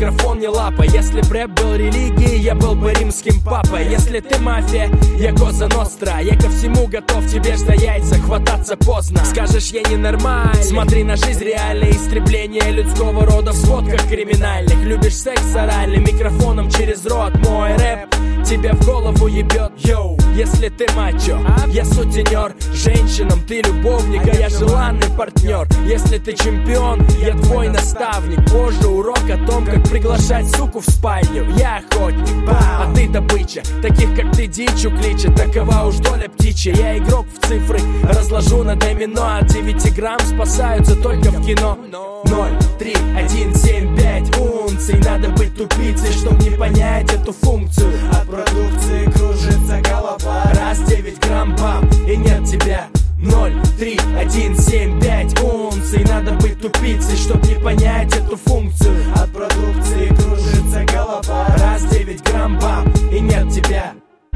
микрофон не лапа. Если б рэп был религией, я был бы римским папой. Если ты мафия, я Коза Ностра. Я ко всему готов, тебе ж за яйца хвататься поздно. Скажешь, я ненормальный, смотри на жизнь реально. Истребление людского рода в сводках криминальных. Любишь секс оральный, микрофоном через рот. Мой рэп тебя в голову ебет. Йоу, если ты мачо, я сутенер. Женщинам ты любовник, а я желанный партнер. Если ты чемпион, я твой наставник. Позже урок о том, как приглашать суку в спальню. Я охотник, а ты добыча. Таких как ты дичь укличет, такова уж доля птичья. Я игрок в цифры, разложу на домино. От 9 грамм спасаются только в кино. 0, 3, 1, 7, 5 унций. Надо быть тупицей, чтоб не понять эту функцию. От продукции кружится голова. Раз, 9 грамм, бам, и нет тебя. 0, 3, 1, 7, 5 унций. Надо быть тупицей, чтоб не понять эту функцию. От продукции кружится голова. Раз, 9 грамм, бам, и нет тебя.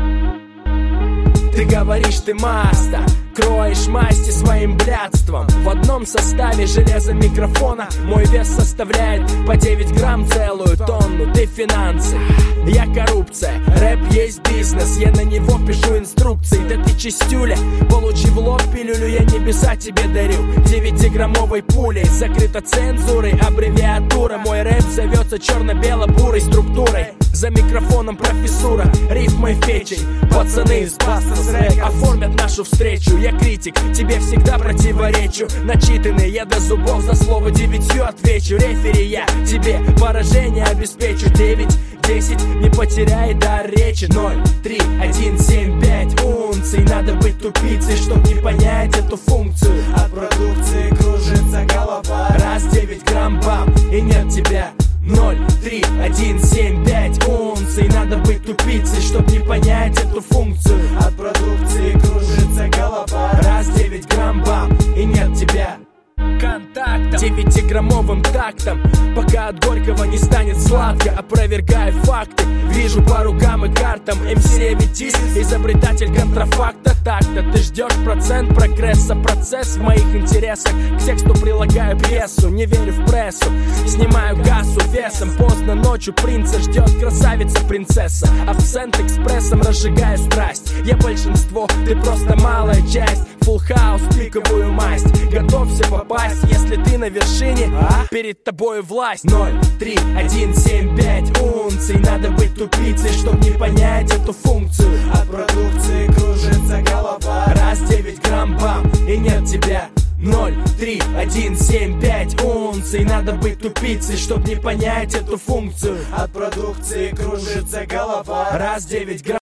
Ты говоришь, ты маста, кроешь масти своим блядством. В одном составе железа микрофона мой вес составляет по 9 грамм целую тонну. Ты финансы, я коррупция. Рэп есть бизнес, я на него пишу инструкции. Да ты чистюля, получи в лоб пилюлю, я небеса тебе дарю 9-граммовой пулей. Закрыта цензурой, аббревиатура. Мой рэп зовется черно-бело-бурой структурой. За микрофоном профессура, рифмой фечей. Пацаны из Bastards Records оформят нашу встречу. Я критик, тебе всегда противоречу. Начитанный, я до зубов за слово 9 отвечу. Рефери, я тебе поражение обеспечу. 9, 10, не потеряй дар речи. 0, 3, 1, 7, 5 унций. Надо быть тупицей, чтоб не понять эту функцию. От продукции кружится голова. Раз, 9 грамм, бам, и нет тебя. 0, 3, 1, 7, 5 унций. Надо быть тупицей, чтоб не понять эту функцию. От продукции кружится голова. Раз, 9 грамм, бам, и нет тебя. Контактом 9-граммовым тактом, пока от горького не станет сладко. Опровергаю факты, вижу по рукам и картам. МС Аветис, изобретатель контрафакта. Так-то ты ждешь процент прогресса. Процесс в моих интересах, к тексту прилагаю пьесу. Не верю в прессу, снимаю кассу весом. Поздно ночью принца ждет красавица-принцесса. Акцент экспрессом разжигаю страсть. Я большинство, ты просто малая часть. Фулл хаус, пиковую масть. Готовься попасть, если ты на вершине, перед тобой власть. 0, 3, 1, 7, 5 унций. Надо быть тупицей, чтоб не понять эту функцию. От продукции кружится голова. Раз, 9 грамм, бам, и нет тебя. 0, 3, 1, 7, 5 унций. Надо быть тупицей, чтоб не понять эту функцию. От продукции кружится голова. Раз, 9 грамм.